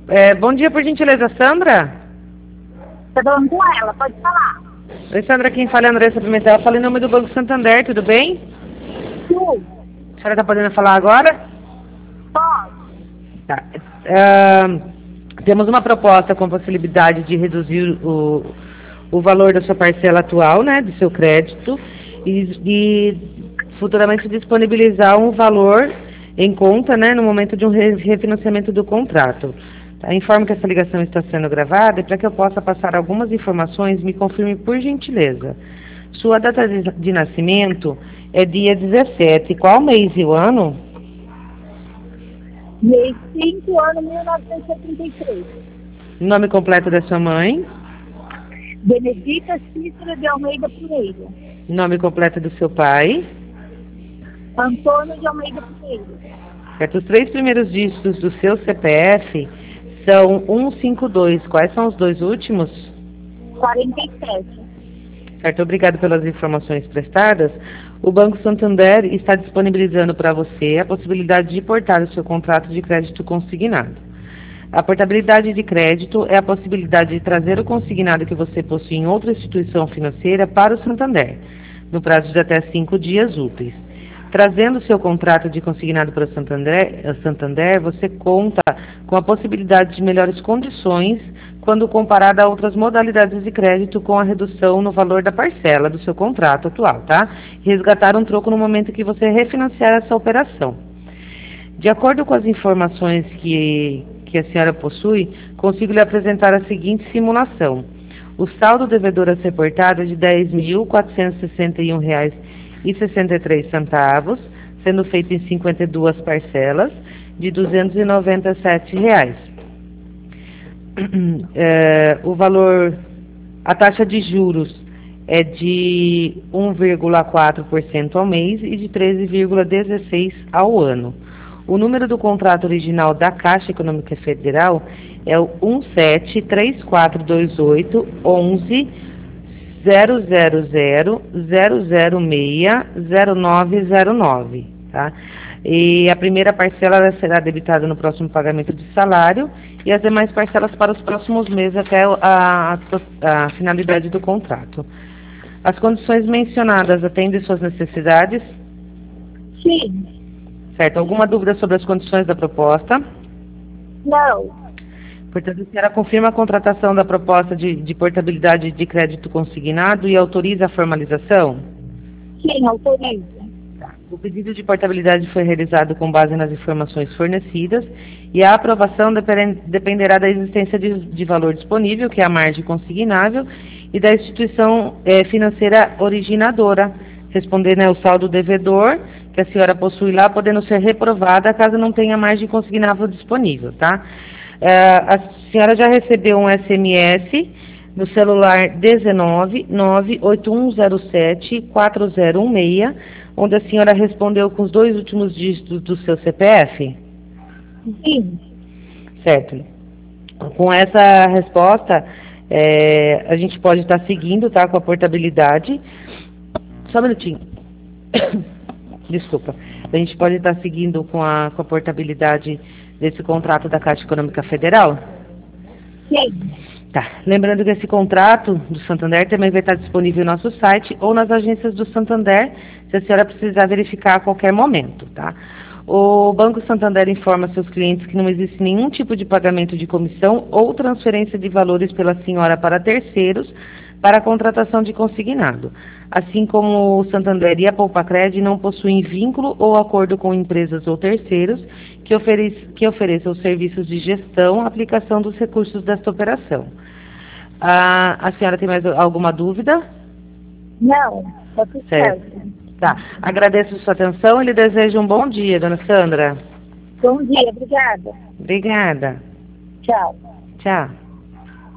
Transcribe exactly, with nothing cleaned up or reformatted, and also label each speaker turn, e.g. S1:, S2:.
S1: É, bom dia, por gentileza, Sandra?
S2: Tô falando com ela, pode falar.
S1: Oi, Sandra, quem fala é a Andressa Pimentel. Fala em nome do Banco Santander, tudo bem?
S2: Sim,
S1: A senhora está podendo falar agora?
S2: pode.
S1: Tá. Ah, temos uma proposta com possibilidade de reduzir o, o valor da sua parcela atual, né, do seu crédito, e, e futuramente disponibilizar um valor em conta, né, no momento de um re- refinanciamento do contrato. Tá? Informo que essa ligação está sendo gravada e para que eu possa passar algumas informações, me confirme por gentileza. Sua data de, de nascimento é dia dezessete. Qual mês e o ano?
S2: Mês cinco, ano mil novecentos e setenta e três.
S1: Nome completo da sua mãe?
S2: Benedita Cícero de Almeida Pinheiro.
S1: Nome completo do seu pai?
S2: Antônio de Almeida Pinheiro.
S1: Certo, os três primeiros dígitos do seu C P F são cento e cinquenta e dois. Quais são os dois últimos?
S2: quarenta e sete.
S1: Certo, obrigado pelas informações prestadas. O Banco Santander está disponibilizando para você a possibilidade de portar o seu contrato de crédito consignado. A portabilidade de crédito é a possibilidade de trazer o consignado que você possui em outra instituição financeira para o Santander, no prazo de até cinco dias úteis. Trazendo seu contrato de consignado para o Santander, eh, Santander, você conta com a possibilidade de melhores condições quando comparada a outras modalidades de crédito, com a redução no valor da parcela do seu contrato atual, tá? Resgatar um troco no momento que você refinanciar essa operação. De acordo com as informações que, que a senhora possui, consigo lhe apresentar a seguinte simulação. O saldo devedor a ser portado é de dez mil quatrocentos e sessenta e um reais e sessenta e três centavos, sendo feito em cinquenta e duas parcelas de duzentos e noventa e sete reais. É, o valor, a taxa de juros é de um vírgula quatro por cento ao mês e de treze vírgula dezesseis por cento ao ano. O número do contrato original da Caixa Econômica Federal é o um sete três quatro dois oito onze zero zero zero zero zero seis zero nove zero nove, tá? E a primeira parcela ela será debitada no próximo pagamento de salário e as demais parcelas para os próximos meses até a, a, a finalidade do contrato. As condições mencionadas atendem suas necessidades?
S2: Sim.
S1: Certo. Alguma dúvida sobre as condições da proposta?
S2: Não.
S1: Portanto, a senhora confirma a contratação da proposta de, de portabilidade de crédito consignado e autoriza a formalização?
S2: Sim, autorizo.
S1: O pedido de portabilidade foi realizado com base nas informações fornecidas e a aprovação dependerá da existência de, de valor disponível, que é a margem consignável, e da instituição eh, financeira originadora, responder, né, o saldo devedor que a senhora possui lá, podendo ser reprovada caso não tenha margem consignável disponível, tá? Eh, a senhora já recebeu um S M S no celular dezenove nove oito um zero sete quatro zero um seis, onde a senhora respondeu com os dois últimos dígitos do seu C P F?
S2: Sim.
S1: Certo. Com essa resposta, é, a gente pode estar seguindo, tá, com a portabilidade. Só um minutinho. Desculpa. A gente pode estar seguindo com a, com a portabilidade desse contrato da Caixa Econômica Federal?
S2: Sim.
S1: Tá. Lembrando que esse contrato do Santander também vai estar disponível no nosso site ou nas agências do Santander, se a senhora precisar verificar a qualquer momento, tá? O Banco Santander informa seus clientes que não existe nenhum tipo de pagamento de comissão ou transferência de valores pela senhora para terceiros para a contratação de consignado. Assim como o Santander e a Poupacred não possuem vínculo ou acordo com empresas ou terceiros que, ofere que ofereçam serviços de gestão, aplicação dos recursos desta operação. Ah, a senhora tem mais alguma dúvida?
S2: Não, tá tudo
S1: Certo.
S2: certo.
S1: Tá. Agradeço sua atenção e lhe desejo um bom dia, dona Sandra.
S2: Bom dia, obrigada.
S1: Obrigada.
S2: Tchau.
S1: Tchau.